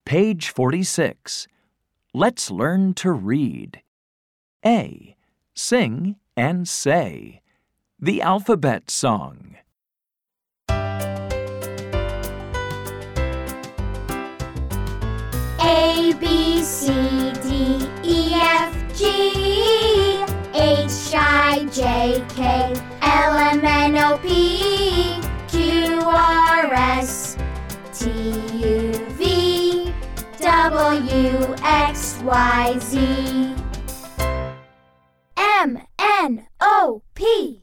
Page 46. Let's learn to read. A. Sing and say. The alphabet song. A, B, C, D, E, F, G, H, I, J, K, L, M, N, O, P, Q, R, S, T, U, V, W, X, Y, Z, M, N, O, P.